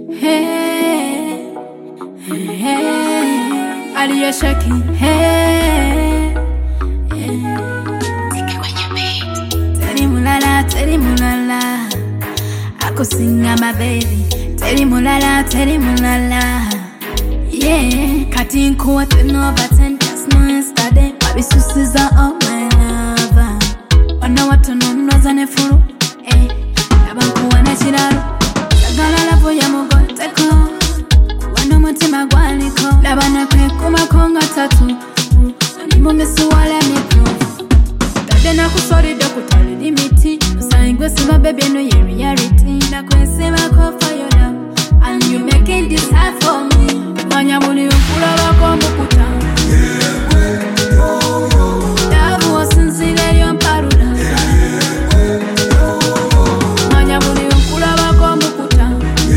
Hey, hey, Aliya Shaki. Hey, Teri mulala, ako singa my baby. Teri mulala. Yeah, kati nkuwa teno baten just no yesterday. Babi susiza all my lover. Wana watu nonoza nefuru. Nabankuwa na chiraru. Sagala lavo ya mugoteko. Wano mutima gwaniko. Labana kwe kumakonga tatu. Sonimo mesu wale miku. Tade na kusori doku tali limiti. Usangwe sima baby no ye reality. Na kwe sema ko for your love. And you making this hard for me. Manya muli ukula wako mbukuta. Davu wasinzile yon paruda. Manya muli ukula wako mbukuta.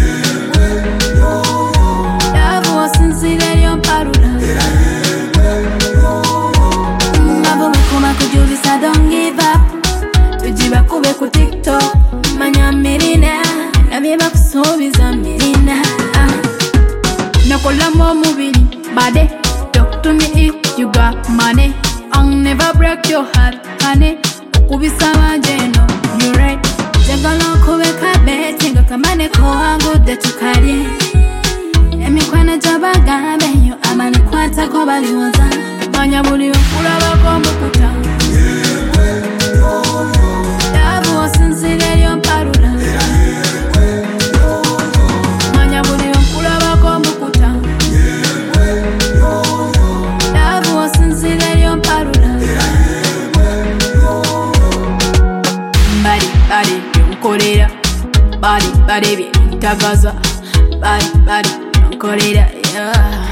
Davu wasinzile yon paruda. Mabo mekuma kujulisa don't give up. Tujiba kube ku TikTok. Manya mirina. Nabiba kusobiza mirina. Nakola mo mubili, bade. Talk to me if you got money. I'll never break your heart, honey. Ukubisa majeno, you right. Jagalo kube kabe, tenga kamane ko ango de tukari. Emi kwana jaba gabe, yo amani kwata ko baliwoza. Manya buli ukula wako mbukuta. Davu wasinzile yon paruda. Manya buli ukula wako mbukuta. Davu wasinzile yon paruda. Bari yonkolera. Bari bitagaza. Bari yonkolera, yeah.